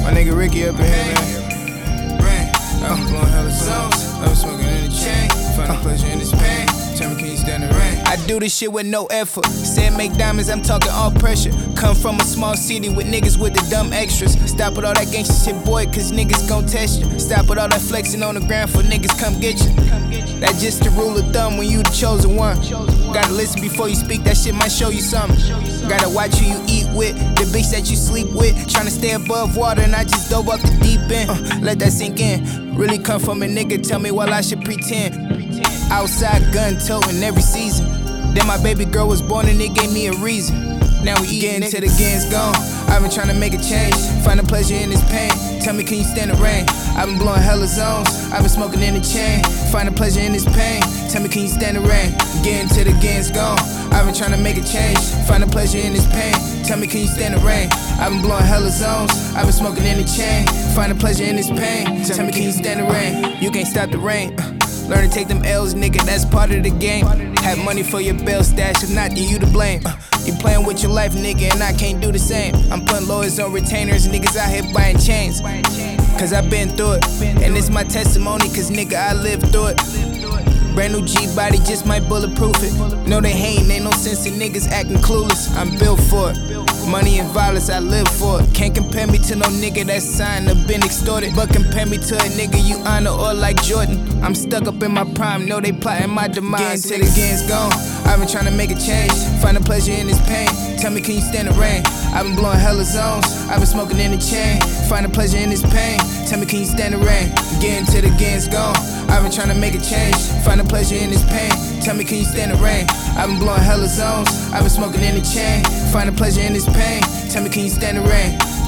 My nigga Ricky up in here, man. I'm blowing hella zones. I'm smoking in the chain. Finding pleasure in this pain. Tell me, can you stand the rain? I do this shit with no effort. Said make diamonds, I'm talking all pressure. Come from a small city with niggas with the dumb extras. Stop with all that gangsta shit, boy, cause niggas gon' test you. Stop with all that flexing on the ground for niggas come get you. That's just the rule of thumb when you the chosen one. Gotta listen before you speak, that shit might show you something. Gotta watch who you eat with, the bitch that you sleep with. Tryna stay above water and I just dove up the deep end. Let that sink in. Really come from a nigga, tell me while I should pretend. Outside gun toting every season. Then my baby girl was born and it gave me a reason. Now we getting till the game's gone. I've been trying to make a change, find a pleasure in this pain. Tell me, can you stand the rain? I've been blowing hella zones, I've been smoking in the chain. Find a pleasure in this pain. Tell me, can you stand the rain? Getting till the game's gone. I've been trying to make a change, find a pleasure in this pain. Tell me, can you stand the rain? I've been blowing hella zones, I've been smoking in the chain. Find a pleasure in this pain. Tell me, can you stand the rain? You can't stop the rain. Learn to take them L's, nigga, that's part of the game. Have money for your bail stash, if not, then you to blame. You playing with your life, nigga, and I can't do the same. I'm putting lawyers on retainers, niggas out here buying chains. Cause I've been through it, and it's my testimony, cause nigga, I lived through it. Brand new G-body, just might bulletproof it. No, they hatin', ain't no sense in niggas acting clueless. I'm built for it. Money and violence, I live for it. Can't compare me to no nigga that's signed or been extorted. But compare me to a nigga you honor or like Jordan. I'm stuck up in my prime, know they plotting my demise. Getting till the game's gone, I've been trying to make a change. Find a pleasure in this pain. Tell me, can you stand the rain? I've been blowing hella zones, I've been smoking in the chain. Find a pleasure in this pain. Tell me, can you stand the rain? Getting till the game's gone, I've been trying to make a change. Find a pleasure in this pain. Tell me, can you stand the rain? I've been blowing hella zones, I've been smoking in the chain. Find a pleasure in this pain. Tell me, can you stand the rain?